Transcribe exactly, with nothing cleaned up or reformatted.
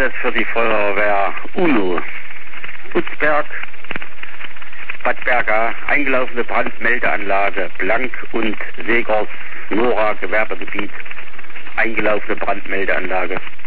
Einsatz für die Feuerwehr UNO. Utzberg, Bad Berga, eingelaufene Brandmeldeanlage, Blank und Segers, Nora, Gewerbegebiet, eingelaufene Brandmeldeanlage.